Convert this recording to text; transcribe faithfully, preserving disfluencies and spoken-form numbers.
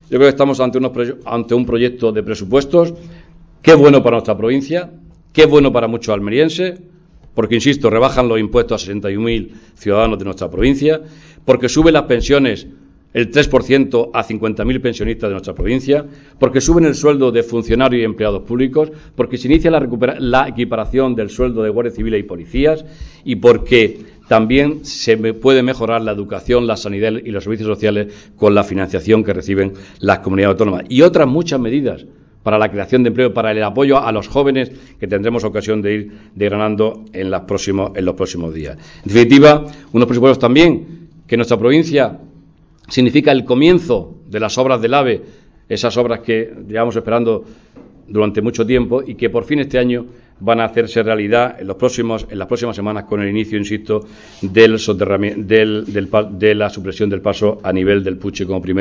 Yo creo que estamos ante, unos, ante un proyecto de presupuestos que es bueno para nuestra provincia, que es bueno para muchos almerienses, porque, insisto, rebajan los impuestos a sesenta y un mil ciudadanos de nuestra provincia, porque suben las pensiones el tres por ciento a cincuenta mil pensionistas de nuestra provincia, porque suben el sueldo de funcionarios y empleados públicos, porque se inicia la, la equiparación del sueldo de guardias civiles y policías, y porque también se puede mejorar la educación, la sanidad y los servicios sociales con la financiación que reciben las comunidades autónomas. Y otras muchas medidas para la creación de empleo, para el apoyo a los jóvenes, que tendremos ocasión de ir desgranando en, las próximos, en los próximos días. En definitiva, unos presupuestos también que nuestra provincia significa el comienzo de las obras del AVE, esas obras que llevamos esperando durante mucho tiempo y que por fin este año van a hacerse realidad en los próximos en las próximas semanas con el inicio, insisto, del soterramiento del, del, de la supresión del paso a nivel del Puche como primer